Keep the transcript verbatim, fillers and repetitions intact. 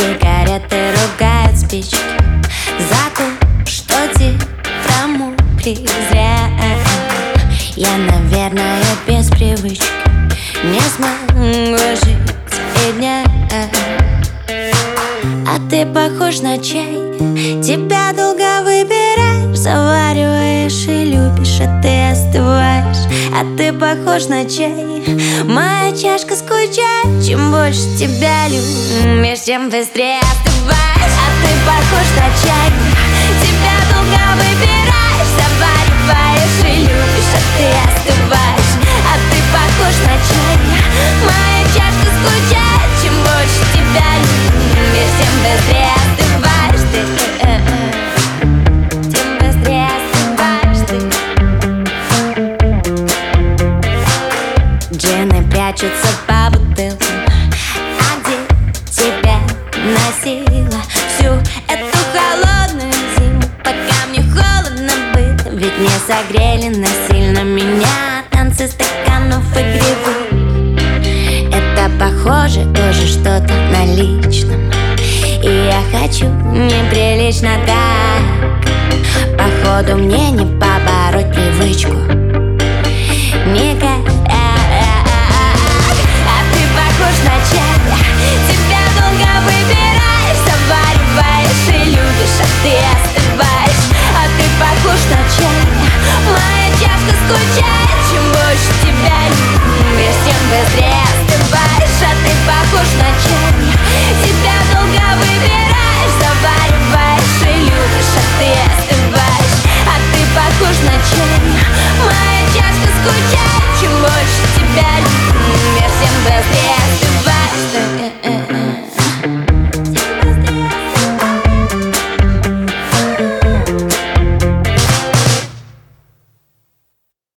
сигареты ругают спички за то, что терпрамукли зря. Я, наверное, без привычки не смогу жить и дня. А ты похож на чай, тебя долго выбираешь, завариваешь и любишь, а ты остываешь. А ты похож на чай, моя чашка скучает. Чем больше тебя любишь, тем быстрее остываешь. А ты похож на чай, тебя долго выбираешь, завариваешь и любишь, а ты остываешь. А ты похож на чай, моя чашка скучает. Чем больше тебя любишь, тем быстрее остываешь ты. Тем быстрее остываешь ты. Джины прячутся по бутылкам, а где тебя носила всю эту холодную зиму, пока мне холодно было? Ведь не согрели насильно меня танцы стаканов игривых. Это похоже тоже что-то на личном, и я хочу неприлично так. Походу мне не побороть привычку, не